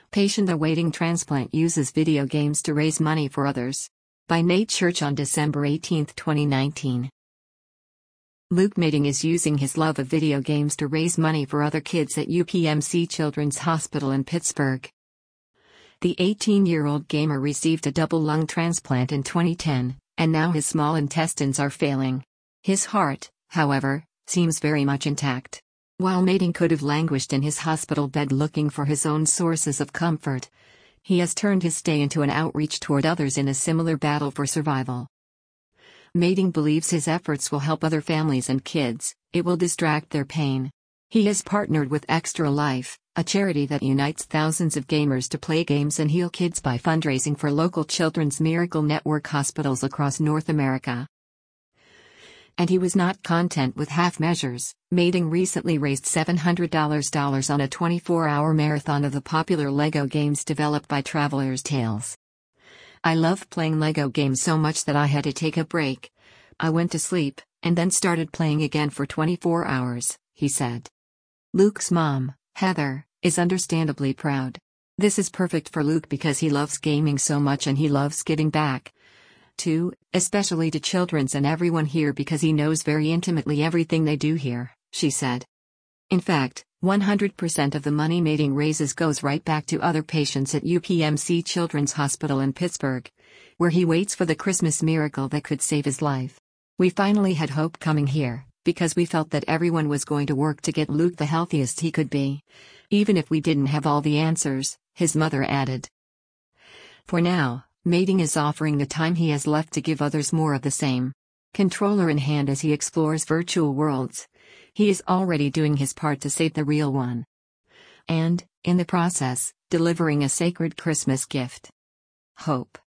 Patient awaiting transplant uses video games to raise money for others. By Nate Church on December 18, 2019. Luke Mating is using his love of video games to raise money for other kids at UPMC Children's Hospital in Pittsburgh. The 18-year-old gamer received a double lung transplant in 2010, and now his small intestines are failing. His heart, however, seems very much intact. While Mating could have languished in his hospital bed looking for his own sources of comfort, he has turned his stay into an outreach toward others in a similar battle for survival. Mating believes his efforts will help other families and kids. It will distract their pain. He has partnered with Extra Life, a charity that unites thousands of gamers to play games and heal kids by fundraising for local Children's Miracle Network hospitals across North America. And he was not content with half measures. Mating recently raised $700 on a 24-hour marathon of the popular LEGO games developed by Traveler's Tales. I love playing LEGO games so much that I had to take a break. I went to sleep, and then started playing again for 24 hours, he said. Luke's mom, Heather, is understandably proud. This is perfect for Luke because he loves gaming so much and he loves giving back, too, especially to children's and everyone here because he knows very intimately everything they do here, she said. In fact, 100% of the money Mating raises goes right back to other patients at UPMC Children's Hospital in Pittsburgh, where he waits for the Christmas miracle that could save his life. We finally had hope coming here, because we felt that everyone was going to work to get Luke the healthiest he could be. Even if we didn't have all the answers, his mother added. For now, Mating is offering the time he has left to give others more of the same. Controller in hand as he explores virtual worlds, he is already doing his part to save the real one. And, in the process, delivering a sacred Christmas gift. Hope.